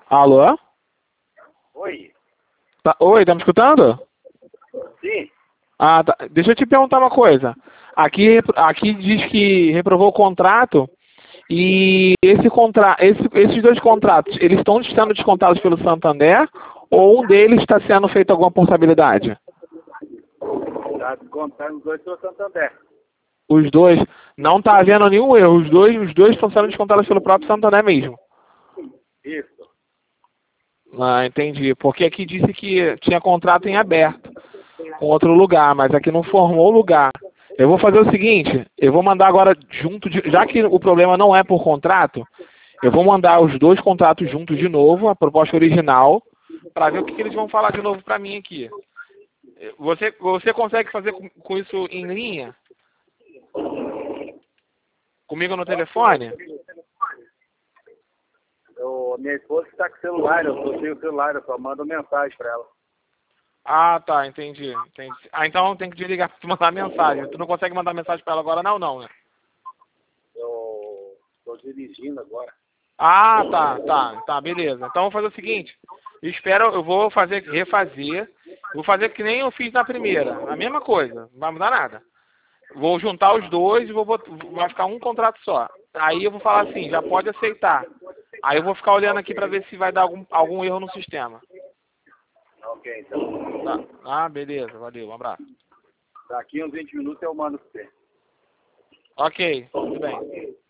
Alô? Oi. Oi, tá me escutando? Sim. Ah, tá. Deixa eu te perguntar uma coisa. Aqui diz que reprovou o contrato e esses dois contratos, eles estão sendo descontados pelo Santander ou um deles está sendo feita alguma portabilidade? Tá descontando os dois pelo Santander. Os dois, não está havendo nenhum erro. Os dois estão sendo descontados pelo próprio Santander mesmo. Isso. Ah, entendi. Porque aqui disse que tinha contrato em aberto com outro lugar, mas aqui não formou o lugar. Eu vou fazer o seguinte, eu vou mandar agora já que o problema não é por contrato, eu vou mandar os dois contratos juntos de novo, a proposta original, para ver o que eles vão falar de novo para mim aqui. Você consegue fazer com isso em linha? Comigo no telefone? Minha esposa está com celular, eu tô sem o celular, eu só mando mensagem para ela. Ah, tá, entendi. Ah, então tem que desligar para tu mandar mensagem. Tu não consegue mandar mensagem para ela agora não, né? Eu estou dirigindo agora. Ah, tá, beleza. Então eu vou fazer o seguinte, eu vou refazer, vou fazer que nem eu fiz na primeira, a mesma coisa, não vai mudar nada. Vou juntar os dois e vai ficar um contrato só. Aí eu vou falar assim, já pode aceitar. Aí eu vou ficar olhando aqui para ver se vai dar algum erro no sistema. Ok, então. Tá. Ah, beleza, valeu, um abraço. Daqui uns 20 minutos eu mando para você. Ok, tudo bem.